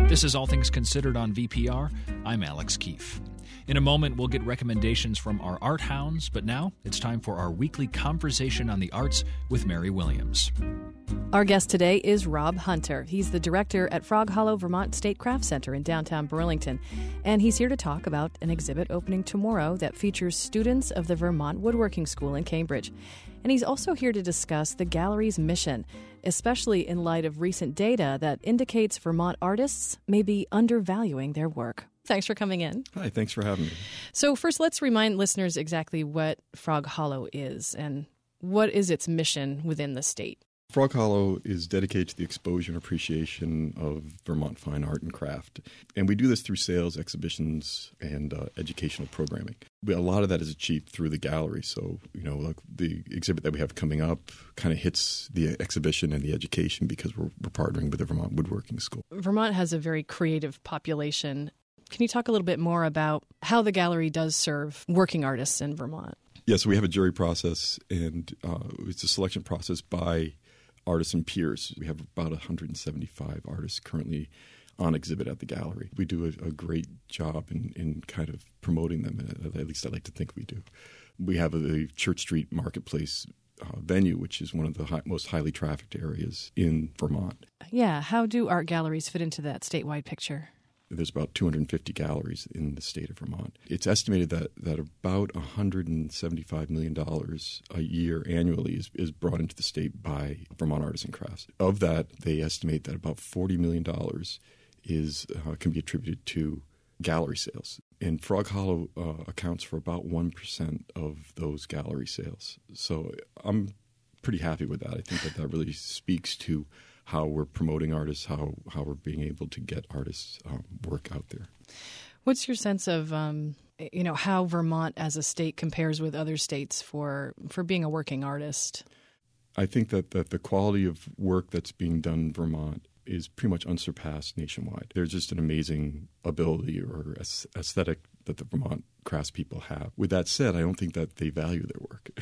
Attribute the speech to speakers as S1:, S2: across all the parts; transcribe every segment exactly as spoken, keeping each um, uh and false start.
S1: This is All Things Considered on V P R. I'm Alex Keefe. In a moment, we'll get recommendations from our art hounds, but now it's time for our weekly conversation on the arts with Mary Williams.
S2: Our guest today is Rob Hunter. He's the director at Frog Hollow Vermont State Craft Center in downtown Burlington, and he's here to talk about an exhibit opening tomorrow that features students of the Vermont Woodworking School in Cambridge. And he's also here to discuss the gallery's mission, especially in light of recent data that indicates Vermont artists may be undervaluing their work. Thanks for coming in.
S3: Hi, thanks for having me.
S2: So first, let's remind listeners exactly what Frog Hollow is and what is its mission within the state.
S3: Frog Hollow is dedicated to the exposure and appreciation of Vermont fine art and craft. And we do this through sales, exhibitions, and uh, educational programming. But a lot of that is achieved through the gallery. So, you know, like the exhibit that we have coming up kind of hits the exhibition and the education because we're, we're partnering with the Vermont Woodworking School.
S2: Vermont has a very creative population. Can you talk a little bit more about how the gallery does serve working artists in Vermont?
S3: Yes, yeah, so we have a jury process, and uh, it's a selection process by artists and peers. We have about one hundred seventy-five artists currently on exhibit at the gallery. We do a, a great job in, in kind of promoting them, at least I like to think we do. We have a Church Street Marketplace uh, venue, which is one of the high, most highly trafficked areas in Vermont.
S2: Yeah, how do art galleries fit into that statewide picture?
S3: There's about two hundred fifty galleries in the state of Vermont. It's estimated that, that about one hundred seventy-five million dollars a year annually is, is brought into the state by Vermont Arts and Crafts. Of that, they estimate that about forty million dollars is uh, can be attributed to gallery sales. And Frog Hollow uh, accounts for about one percent of those gallery sales. So I'm pretty happy with that. I think that that really speaks to how we're promoting artists, how how we're being able to get artists' um, work out there.
S2: What's your sense of, um, you know, how Vermont as a state compares with other states for for being a working artist?
S3: I think that, that the quality of work that's being done in Vermont is pretty much unsurpassed nationwide. There's just an amazing ability or aesthetic that the Vermont craftspeople have. With that said, I don't think that they value their work,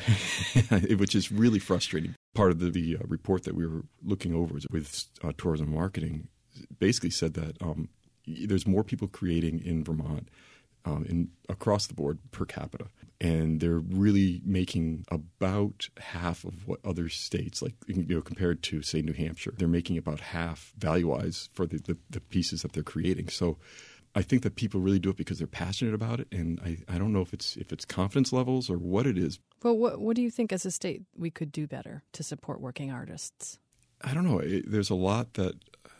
S3: which is really frustrating. Part of the, the uh, report that we were looking over with uh, tourism marketing basically said that um, there's more people creating in Vermont um, in, across the board per capita. And they're really making about half of what other states, like, you know, compared to, say, New Hampshire, they're making about half value-wise for the, the, the pieces that they're creating. So I think that people really do it because they're passionate about it, and I, I don't know if it's if it's confidence levels or what it is.
S2: Well, what what do you think as a state we could do better to support working artists?
S3: I don't know. It, there's a lot that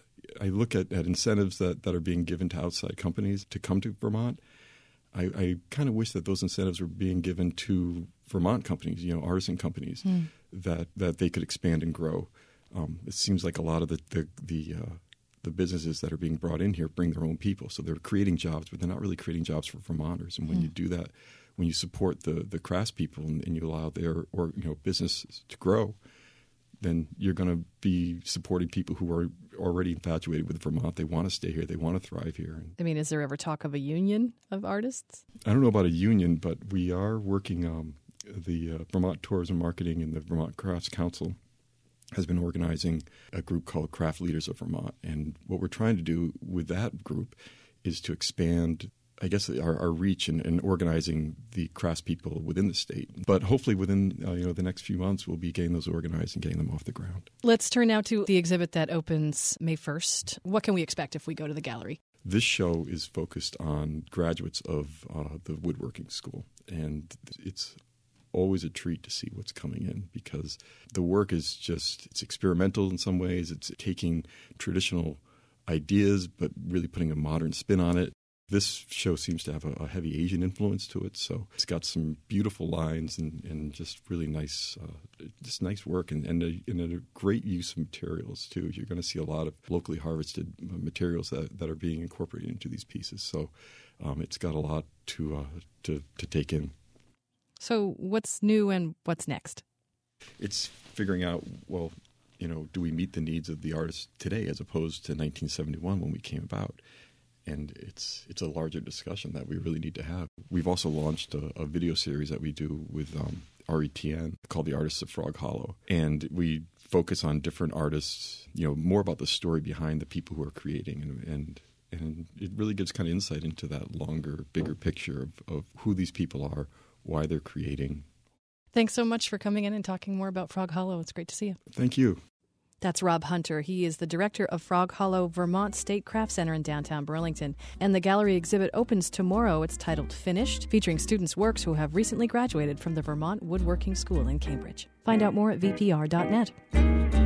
S3: I look at, at incentives that, that are being given to outside companies to come to Vermont. I, I kind of wish that those incentives were being given to Vermont companies, you know, artisan companies, mm. that, that they could expand and grow. Um, it seems like a lot of the the, the uh, the businesses that are being brought in here bring their own people. So they're creating jobs, but they're not really creating jobs for Vermonters. And when mm. you do that, when you support the, the craftspeople and, and you allow their or you know businesses to grow, then you're going to be supporting people who are already infatuated with Vermont. They want to stay here. They want to thrive here.
S2: I mean, is there ever talk of a union of artists?
S3: I don't know about a union, but we are working um, the uh, Vermont Tourism Marketing and the Vermont Crafts Council has been organizing a group called Craft Leaders of Vermont. And what we're trying to do with that group is to expand, I guess, our, our reach in, in organizing the craftspeople within the state. But hopefully within uh, you know the next few months, we'll be getting those organized and getting them off the ground.
S2: Let's turn now to the exhibit that opens May first. What can we expect if we go to the gallery?
S3: This show is focused on graduates of uh, the woodworking school. And it's always a treat to see what's coming in because the work is just, it's experimental in some ways. It's taking traditional ideas but really putting a modern spin on it. This show seems to have a, a heavy Asian influence to it, so it's got some beautiful lines and, and just really nice, uh, just nice work and, and, a, and a great use of materials too. You're going to see a lot of locally harvested materials that, that are being incorporated into these pieces. So um, it's got a lot to uh, to to take in.
S2: So what's new and what's next?
S3: It's figuring out, well, you know, do we meet the needs of the artists today as opposed to nineteen seventy-one when we came about? And it's it's a larger discussion that we really need to have. We've also launched a, a video series that we do with um, R E T N called The Artists of Frog Hollow. And we focus on different artists, you know, more about the story behind the people who are creating and, and And it really gives kind of insight into that longer, bigger picture of, of who these people are, why they're creating.
S2: Thanks so much for coming in and talking more about Frog Hollow. It's great to see you.
S3: Thank you.
S2: That's Rob Hunter. He is the director of Frog Hollow Vermont State Craft Center in downtown Burlington. And the gallery exhibit opens tomorrow. It's titled Finished, featuring students' works who have recently graduated from the Vermont Woodworking School in Cambridge. Find out more at v p r dot net.